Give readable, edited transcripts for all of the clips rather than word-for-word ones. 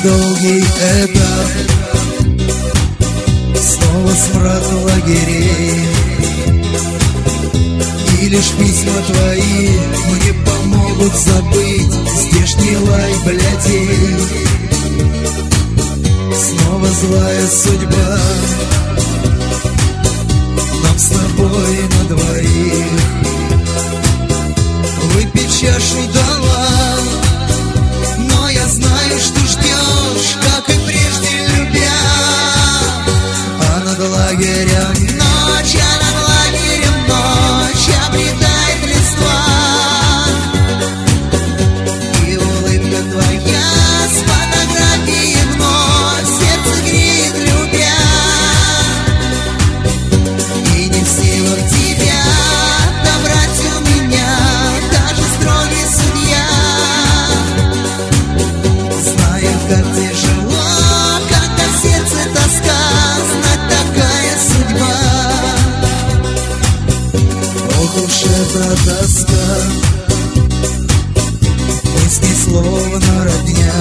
долгий этап, снова смрад лагерей. И лишь письма твои мне помогут забыть здешний лай блядей. Снова злая судьба нам с тобой на двоих. Выпить чашу дала, но я знаю, что ждешь, как и прежде любя. А над лагерем ночь, а над лагерем ночь обретает листва. И улыбка твоя с фотографией вновь сердце греет, любя. И не в силах тебя отобрать у меня даже строгий судья. Знаю, как тяжело, когда в сердце тоска, знать такая судьба. Ох уж эта тоска, мысли словно родня.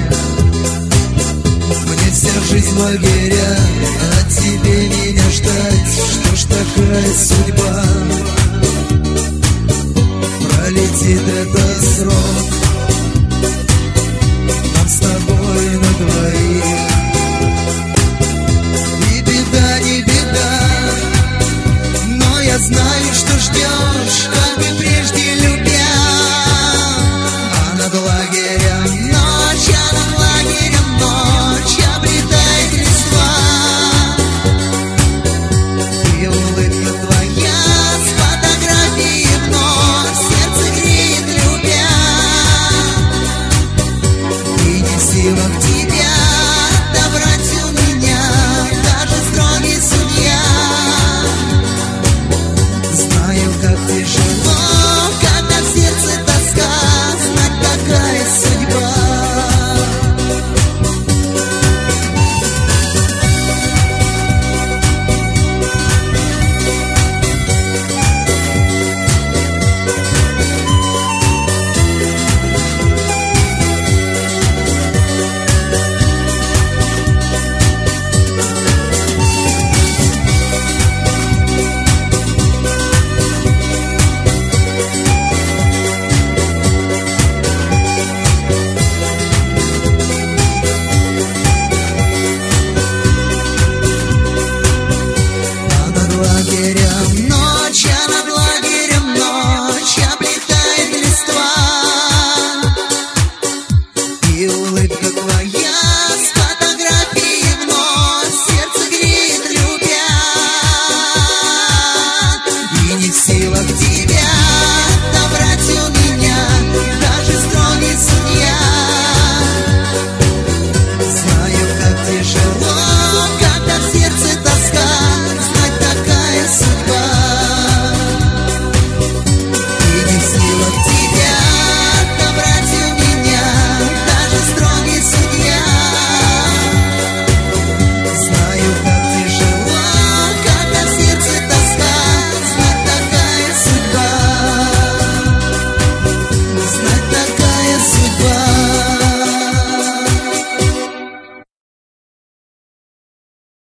Мне вся жизнь в лагеря, а тебе меня ждать. Что ж такая судьба? Пролетит этот срок,